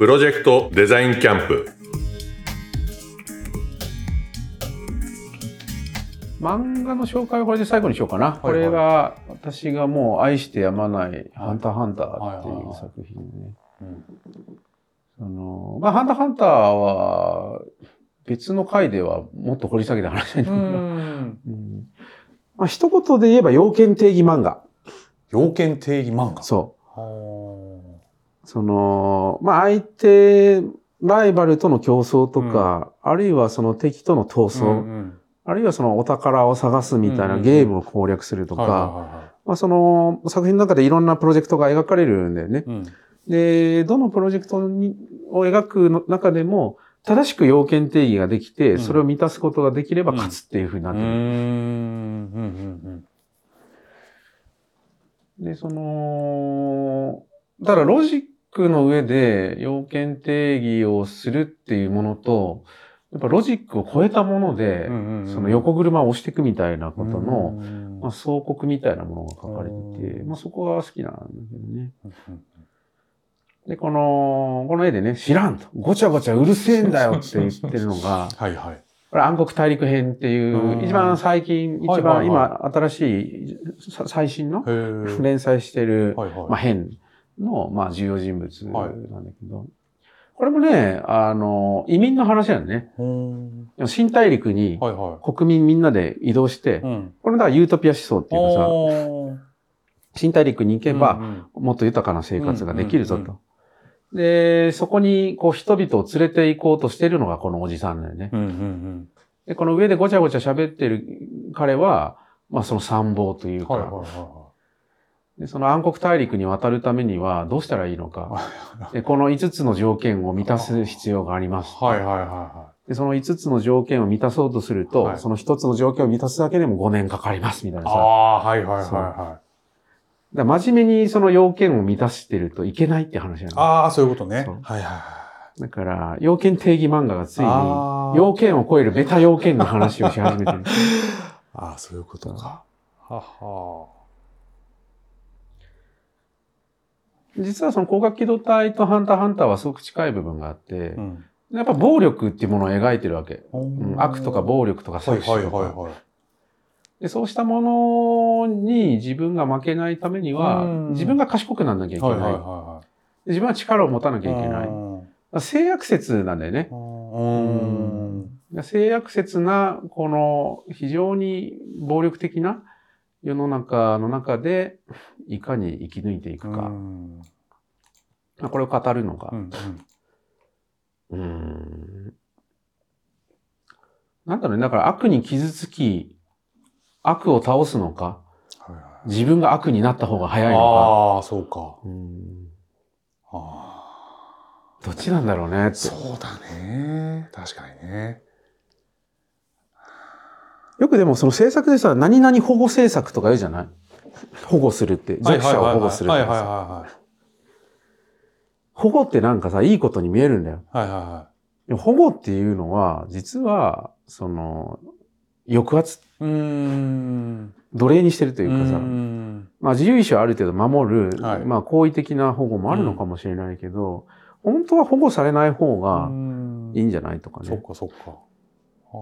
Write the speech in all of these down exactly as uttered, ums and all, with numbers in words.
プロジェクトデザインキャンプ。 漫画の紹介をこれで最後にしようかな。はいはい、これが私がもう愛してやまないハンターハンターっていう作品ね。そのまあ、ハンターハンターは別の回ではもっと掘り下げて話したいんだけど、うんまあ、一言で言えば要件定義漫画。 要件定義漫画。 そう。その、まあ、相手、ライバルとの競争とか、うん、あるいはその敵との闘争、うんうん、あるいはそのお宝を探すみたいなゲームを攻略するとか、まあその作品の中でいろんなプロジェクトが描かれるんだよね。うん、で、どのプロジェクトにを描くの中でも、正しく要件定義ができて、それを満たすことができれば勝つっていう風になってる。で、その、だからロジックの上で要件定義をするっていうものと、やっぱロジックを超えたもので、うんうんうん、その横車を押していくみたいなことの、うんうんまあ、総国みたいなものが書かれてて、まあそこが好きなんだけどね。で、この、この絵でね、知らんと、ごちゃごちゃうるせえんだよって言ってるのが、はいはい。これ暗黒大陸編っていう、一番最近、一番今新しい、最新の連載してる、はいはいまあ、編の、まあ重要人物なんだけど、はいこれもね、あの、移民の話なのね。新大陸に国民みんなで移動して、はいはい、これだからユートピア思想っていうかさ、新大陸に行けばもっと豊かな生活ができるぞと。うんうんうん、で、そこにこう人々を連れて行こうとしているのがこのおじさんだよね。うんうんうん、で、この上でごちゃごちゃ喋ってる彼は、まあその参謀というか、はいはいはいでその暗黒大陸に渡るためにはどうしたらいいのか。でこのいつつの条件を満たす必要があります。はいはいはいはい。でそのいつつの条件を満たそうとすると、はい、そのひとつの条件を満たすだけでもごねんかかりますみたいなさ。ああ、はいはいはいはい。だ真面目にその要件を満たしてるといけないって話なの。ああ、そういうことね。はいはいはい。 だから、要件定義漫画がついに、要件を超えるベタ要件の話をし始めてる。 ああ、そういうことか。はは実はその光学機動隊とハンターハンターはすごく近い部分があって、うん、やっぱ暴力っていうものを描いてるわけ。うん、悪とか暴力とか搾取とか、はいはいはいはいで。そうしたものに自分が負けないためには、自分が賢くならなきゃいけない。はいはいはい、自分は力を持たなきゃいけない。性悪説なんだよね。うん性悪説な、この非常に暴力的な世の中の中でいかに生き抜いていくか。うんこれを語るのが。うんうん、うーんなんだろうね。だから悪に傷つき、悪を倒すのか、はいはい、自分が悪になった方が早いのか。 ああ、そうか。 うんあどっちなんだろうねって。 そうだね。確かにね。 よくでもその政策でさ、何々保護政策とか言うじゃない保護するって。弱者を保護するってさ。保護ってなんかさ、いいことに見えるんだよ。はいはいはい、でも保護っていうのは、実は、その、抑圧。うーん奴隷にしてるというかさ、うんまあ自由意志をある程度守る、はい、まあ好意的な保護もあるのかもしれないけど、うん、本当は保護されない方がいいんじゃないとかね。 そっかそっか。は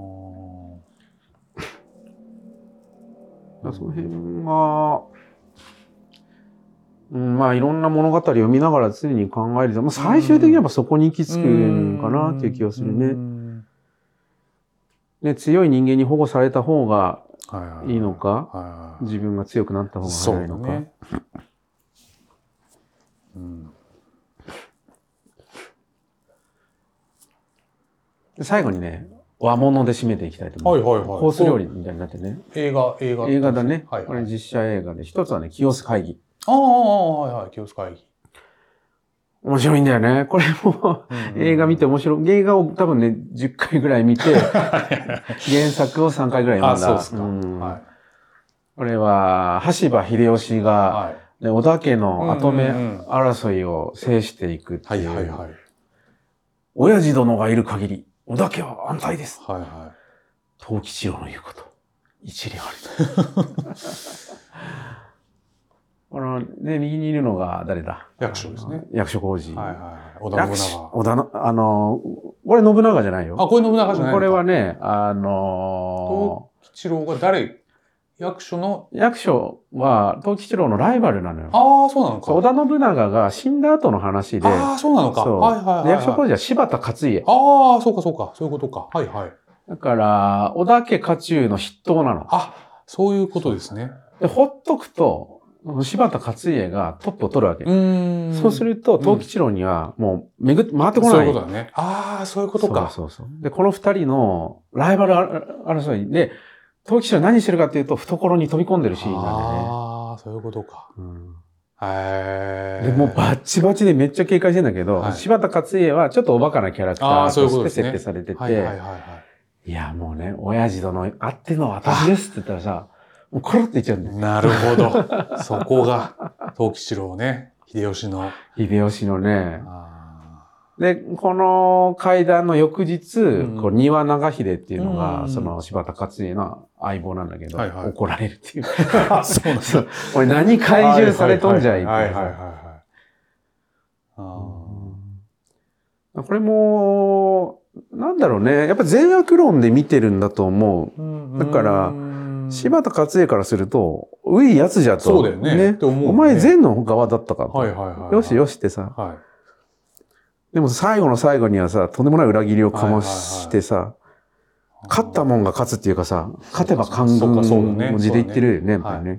あ。その辺が、うん、まあいろんな物語を読みながら常に考えると、まあ、最終的にはそこに行き着くんかなっていう気がするね。ね強い人間に保護された方がいいのか、自分が強くなった方が早いのか。ねうん、で最後にね、和物で締めていきたいと思います。はいはいはい、コース料理みたいになってね。 映画、映画。 映画だね。はいはい、これ実写映画で。一つはね、清須会議。 ああ、はいはい、清須会議。 面白いんだよね。これも、うん、映画見て面白い。映画を多分ね、じゅっかいぐらい見て、原作をさんかいぐらい読んだ。あ、そうですか。うんはい、これは、羽柴秀吉が、はい、織田家の跡目争いを制していくっていう。はいはいはい。親父殿がいる限り、織田家は安泰です。はいはい。藤吉郎の言うこと、一理ありと。こので、右にいるのが誰だ？ 役所ですね。 役所広司。 はいはいはい。織田信長。 織田の、あの、これ信長じゃないよ。 あ、これ信長じゃないのか。 これはね、あのー、東吉郎が誰？役所の役所は、東吉郎のライバルなのよ。 ああ、そうなのか。 織田信長が死んだ後の話で。 ああ、そうなのか。 そう。 はいはいはい、はい。 役所広司は柴田勝家。 ああ、そうかそうか。そういうことか。はいはい。 だから、織田家家中の筆頭なの。 あ、そういうことですね。 で、ほっとくと、柴田勝家がトップを取るわけ。 うーんそうすると、東吉郎にはもう巡って回ってこない。 そういうことだね。ああ、そういうことか。 そうそうそう。で、この二人のライバル争いで、東吉郎何してるかっていうと、懐に飛び込んでるシーンなんでね。 ああ、そういうことか。うん、へで、もうバッチバチでめっちゃ警戒してんだけど、はい、柴田勝家はちょっとおバカなキャラクターとして設定されてて、いや、もうね、親父殿あっての私ですって言ったらさ、もうコロって言っちゃうんだよ。 なるほど。そこが、東吉郎ね。秀吉の。 秀吉のね。で、この会談の翌日、うん、こう庭長秀っていうのが、うん、その柴田勝家の相棒なんだけど、はいはい、怒られるっていう。 そうなんだ。 おい、何怪獣されとんじゃいって。はいはいはい、はい。これも、なんだろうね。やっぱ善悪論で見てるんだと思う。だから、柴田勝家からすると、ういやつじゃと。 そうだよね。ねお前善の側だったかと。はいはいはいはい、よしよしってさ。はい、でも最後の最後にはさ、とんでもない裏切りをかましてさ、はいはいはい、勝ったもんが勝つっていうかさ、勝てば官軍の字で言ってるよね、やっぱりね。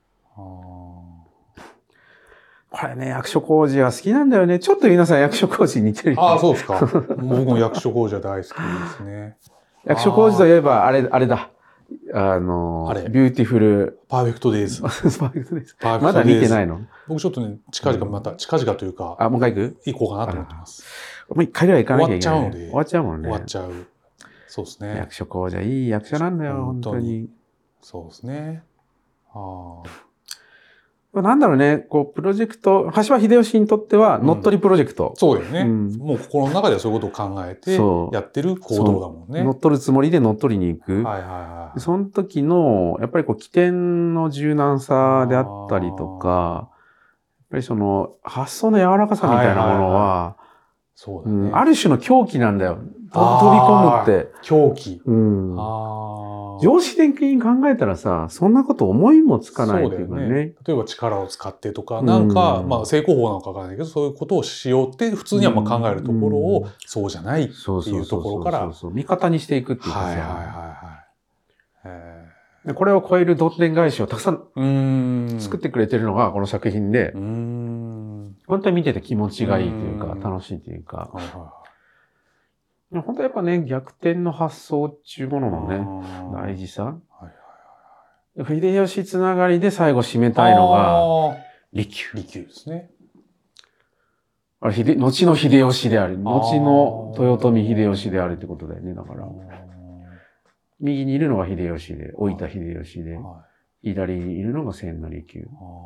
これね、役所広司は好きなんだよね。ちょっと皆さん役所広司似てるよね。 ああ、そうですか。僕も役所広司は大好きですね。 役所広司といえば、あれ、あれだ。あの、あビューティフル。 パーフェクトデイズ。 パーフェクトデイズ。まだ見てないの？ 僕ちょっとね、近々また、近々というか。 あ、もう一回行く？ 行こうかなと思ってます。 もう一回ぐらい行かなきゃいけない。 終わっちゃうので。 終わっちゃうもんね。 終わっちゃう。そうですね。 役所広司はいい役者なんだよ、本当に。 そうですね。ああ。 なんだろうね、こう、プロジェクト、橋場秀吉にとっては、乗っ取りプロジェクト。 うん、そうだよね、うん。もう心の中ではそういうことを考えて、やってる行動だもんね。 乗っ取るつもりで乗っ取りに行く。はいはいはい。その時の、やっぱりこう、起点の柔軟さであったりとか、やっぱりその、発想の柔らかさみたいなものは、 そうだね、 うん。ある種の狂気なんだよ。飛び込むって。 狂気。 うん。常識的に考えたらさ、そんなこと思いもつかないっていうかね。 ね例えば力を使ってとか、なんか、うん、まあ成功法なのかわからないけど、そういうことをしようって普通にはまあ考えるところを、うん、そうじゃないっていうところから。 そうそう。味方にしていくっていうかさ。 はいはいはいはい。 でこれを超えるどんでん返しをたくさん作ってくれてるのがこの作品で、うん本当に見てて気持ちがいいというか、楽しいというか。はいはい本当やっぱね、逆転の発想っていうもののね、大事さ。はいはいはい、秀吉つながりで最後締めたいのが、利休。 利休ですね。 あれ、秀、後の秀吉であり、後の豊臣秀吉であるってことだよね、だから。右にいるのが秀吉で、老いた秀吉で、はい、左にいるのが千利休。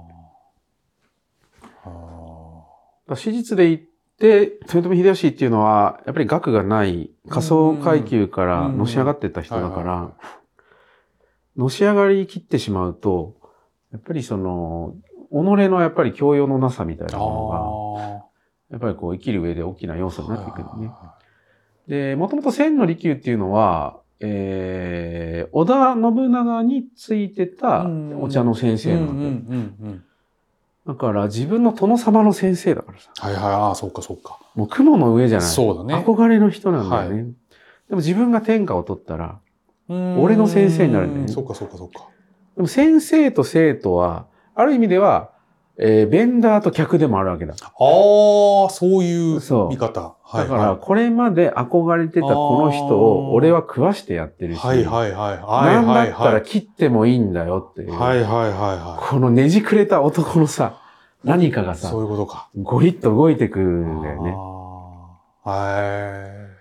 史実で言って、で、豊臣秀吉っていうのは、やっぱり学がない下層階級からのし上がってった人だから、のし上がりきってしまうと、やっぱりその、己のやっぱり教養のなさみたいなものが、やっぱりこう生きる上で大きな要素になってくるね。で、もともと千利休っていうのは、えー、織田信長についてたお茶の先生なんだよ。だから自分の殿様の先生だからさ。 はいはい、ああ、そうかそうか。 もう雲の上じゃない。 そうだね。 憧れの人なんだよね。はい、でも自分が天下を取ったら、俺の先生になるんだよね。 そうかそうかそうか。 でも先生と生徒は、ある意味では、えー、ベンダーと客でもあるわけだ。 ああ、そういう見方。 はいはい、だから、これまで憧れてたこの人を、俺は食わしてやってるし。 はいはいはい。 なんだったら切ってもいいんだよっていう。 はいはいはいはい。 このねじくれた男のさ、何かがさ、 そういうことか。 ゴリッと動いてくるんだよね。 はい。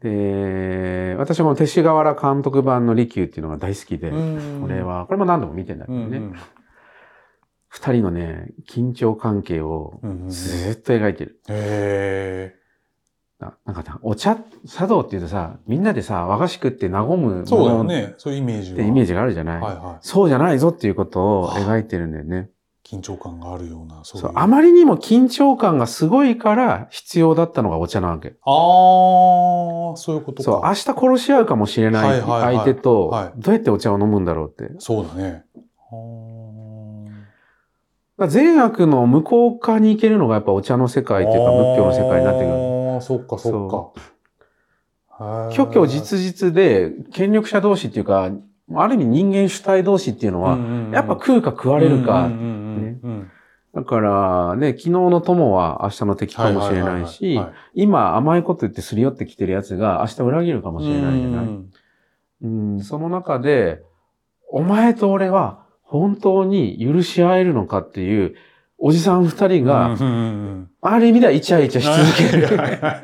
で、私も勅使河原監督版の利休っていうのが大好きで、これは、これも何度も見てんだけどね。二人のね、緊張関係をずーっと描いてる。 へー。なんかさ、お茶、茶道って言うとさ、みんなでさ、和菓子食って和む。 そうだよね。そういうイメージってイメージがあるじゃない、はいはい、そうじゃないぞっていうことを描いてるんだよね。 緊張感があるような、そういう。 そう、あまりにも緊張感がすごいから必要だったのがお茶なわけ。 ああ、そういうことか。 そう、明日殺し合うかもしれない相手と、 はいはいはい、 どうやってお茶を飲むんだろうって。 そうだね。 善悪の向こう側に行けるのがやっぱお茶の世界っていうか仏教の世界になってくる。 ああ、そっかそっか。 虚虚実実で権力者同士っていうか、ある意味人間主体同士っていうのは、やっぱ食うか食われるか。だからね、昨日の友は明日の敵かもしれないし、今甘いこと言ってすり寄ってきてるやつが明日裏切るかもしれないじゃない。うん、その中で、お前と俺は本当に許し合えるのかっていうおじさん二人が、ある意味ではイチャイチャし続ける。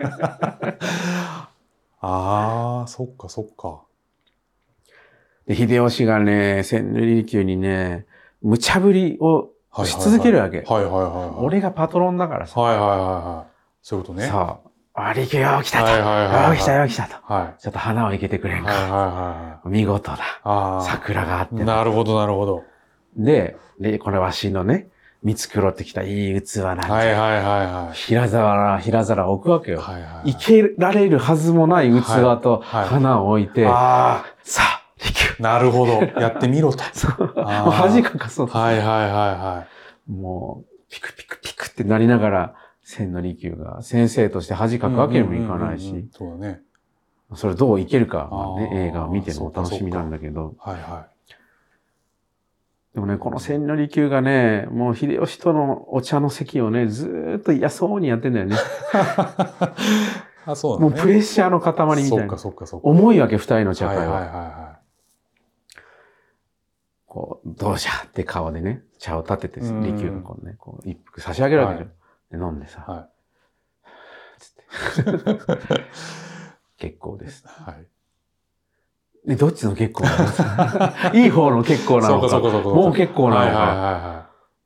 ああ、そっかそっか。 で、秀吉がね、千利休にね、無茶ぶりをし続けるわけ。 はいはいはい。 俺がパトロンだからさ。 はいはいはいはい。そういうことね。 さあ、利休よ、来たと。はいはいはい。よ、来たよ、来たと。はい。ちょっと花を生けてくれんか。はいはいはい。見事だ。ああ。桜があって。 なるほどなるほど。 で、で、これわしのね、見繕ってきたいい器なんて。 はいはいはいはい。 平皿、平皿置くわけよ。はいはい。生けられるはずもない器と花を置いて。ああ。さあ。 なるほど。やってみろと。 そう。もう恥かかそうと。 はいはいはいはい。 もう、ピクピクピクってなりながら、千利休が先生として恥かくわけにもいかないし。 そうだね。 それどういけるか、まあね、映画を見てのお楽しみなんだけど。はいはい。でもね、この千利休がね、もう秀吉とのお茶の席をね、ずーっと嫌そうにやってんだよね。 あ、そうだね。 もうプレッシャーの塊みたいな。 そっかそっかそっか。 重いわけ、二人の茶会は。 はいはいはいはい。 こう、どうじゃって顔でね、茶を立てて、利休がこうね、こう、一服差し上げるわけじゃん。で、飲んでさ、はい、つって。結構です。はい。で、どっちの結構なのかいい方の結構なのか。そうかそうかそうか。もう結構なのか。はいはいはいはい。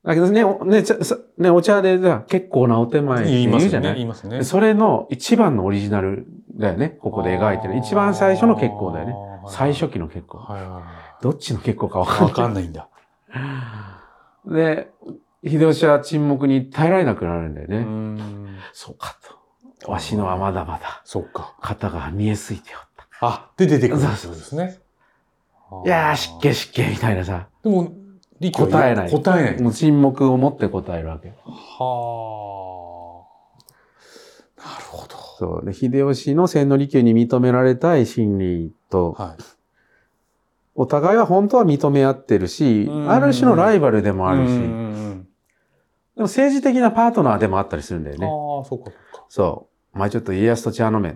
だけどね、ね、ね、お茶でさ、結構なお手前って言うじゃない？ 言いますね。言いますね。 それの一番のオリジナルだよね。ここで描いてる。一番最初の結構だよね。最初期の結構。はいはいはい。どっちの結構かわかんない。 わかんないんだ。 で、秀吉は沈黙に耐えられなくなるんだよね。うん、そうかと。わしのはまだまだ。 そうか。 肩が見えすぎておった。 あ、で出てくるそうですね。 いやー、湿気湿気みたいなさ。 でも、 答えない。 答えない。 もう沈黙を持って答えるわけ。はあ。なるほど。 そう。で、秀吉の千利休に認められたい心理と、はい、お互いは本当は認め合ってるし、ある種のライバルでもあるし、でも政治的なパートナーでもあったりするんだよね。 ああ、そうかそうか。 そう。お前ちょっと家康と茶飲めって。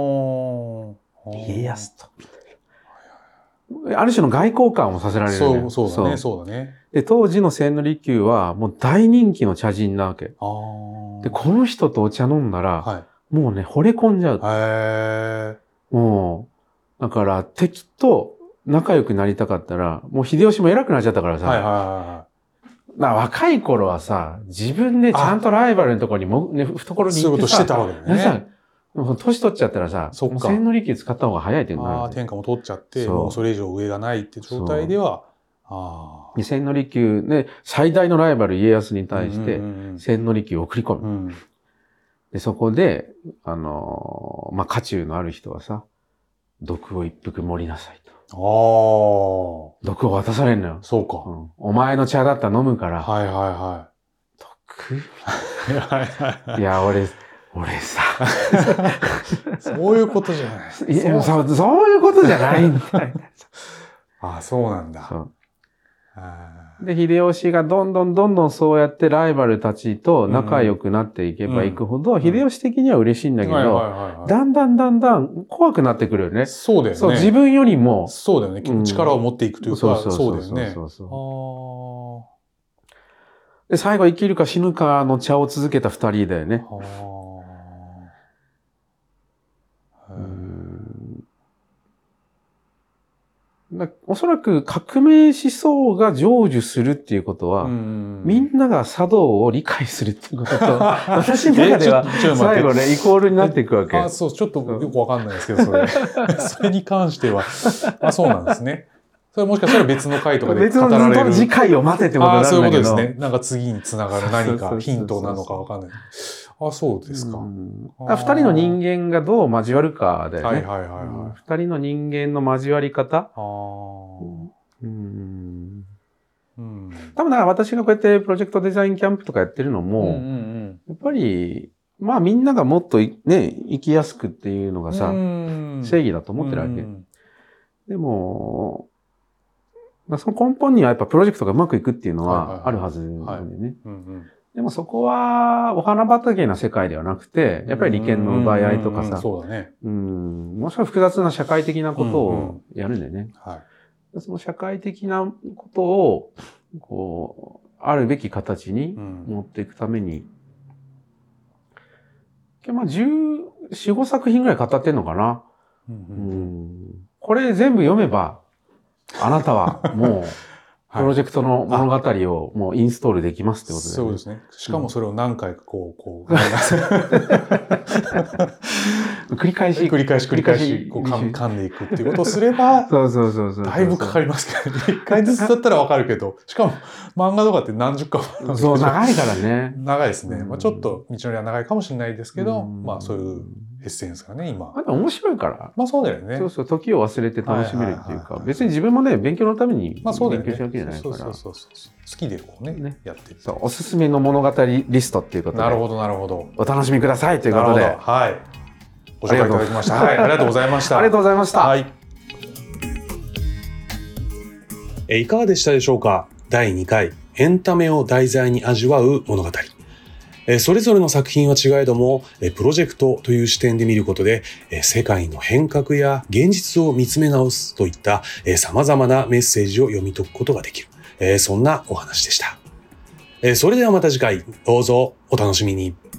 家康と。ある種の外交官をさせられる、 ね。そう、そうだね、そうだね。 で、当時の千利休はもう大人気の茶人なわけ。で、この人とお茶飲んだら、はい、もうね、惚れ込んじゃう。へもう、だから敵と仲良くなりたかったら、もう秀吉も偉くなっちゃったからさ。はいはいはい。若い頃はさ、自分でちゃんとライバルのところにも、ね、懐に行ってさ。 そういうことしてたわけだね。 年取っちゃったらさ、そっか。千利休使った方が早いってなる。 ああ、天下も取っちゃって、もうそれ以上上がないって状態では、ああ。千利休ね、最大のライバル家康に対して、千利休を送り込む。うん、で、そこで、あのー、まあ、家中のある人はさ、毒を一服盛りなさいと。ああ。毒を渡されんのよ。 そうか、 うん。お前の茶だったら飲むから。 はいはいはい。 毒はいはいはい。いや、俺、俺さ。 そういうことじゃない。 いや、そう、そういうことじゃないんだよ。 ああ、そうなんだ。そうで、秀吉がどんどんどんどんそうやってライバルたちと仲良くなっていけばいくほど、うん、秀吉的には嬉しいんだけど、だんだんだんだん怖くなってくるよね。 そうだよね。そう、 自分よりも。 そうだよね。うん、力を持っていくというか、そうそうだよね。そうそうで、最後生きるか死ぬかの茶を続けた二人だよね。だおそらく革命思想が成就するっていうことは、みんなが茶道を理解するっていうことと、私の中では最後ね、イコールになっていくわけ。 あ、そう、ちょっとよくわかんないですけど、それ。それに関しては、あ、そうなんですね。 それもしかしたら別の回とかで語られる。 別の次回を待てってことなんだけど。 ああ、そういうことですね。なんか次につながる何かヒントなのかわかんない。あ、そうですか。 二人の人間がどう交わるかだよね。 はいはいはいはい。 二人の人間の交わり方。 あうん。 うん、 多分だから私がこうやってプロジェクトデザインキャンプとかやってるのも、 うんうんうん、 やっぱり、まあみんながもっとね、生きやすくっていうのがさ、正義だと思ってるわけ。でも、その根本にはやっぱプロジェクトがうまくいくっていうのはあるはずなんだよね。でもそこはお花畑な世界ではなくて、やっぱり利権の奪い合いとかさ、 そうだね。 うん、もしくは複雑な社会的なことをやるんだよね。 はい、その社会的なことを、こう、あるべき形に持っていくために、うん、まあ、じゅうよん、ごさく品ぐらい語ってんのかな。うんうんうん、これ全部読めば、あなたはもう、プロジェクトの物語をもうインストールできますってことで、ね、 そうですね。しかもそれを何回かこう、こう、 繰り返し、 繰り返し繰り返し、こう噛んでいくっていうことをすれば、 そうそうそうそう。 だいぶかかりますけど、ね、一回ずつだったらわかるけど、しかも漫画とかって何十巻もあるんですけど。 そう、長いからね。 長いですね。まあちょっと道のりは長いかもしれないですけど、まあそういうエッセンスがね、今。 まあ面白いから。 まあそうだよね。 そうそう、時を忘れて楽しめるっていうか、別に自分もね、勉強のために勉強してるわけじゃないから。 そうそうそう。好きでこうね、ねやってる。 そう、おすすめの物語リストっていうことで。 なるほど、なるほど。 お楽しみくださいということで。 はい。ご紹介いただきました。はい、ありがとうございました。 ありがとうございました。はい。 え、いかがでしたでしょうか？だいにかい、エンタメを題材に味わう物語。え、それぞれの作品は違えども、え、プロジェクトという視点で見ることで、え、世界の変革や現実を見つめ直すといった、え、様々なメッセージを読み解くことができる。え、そんなお話でした。え、それではまた次回、どうぞお楽しみに。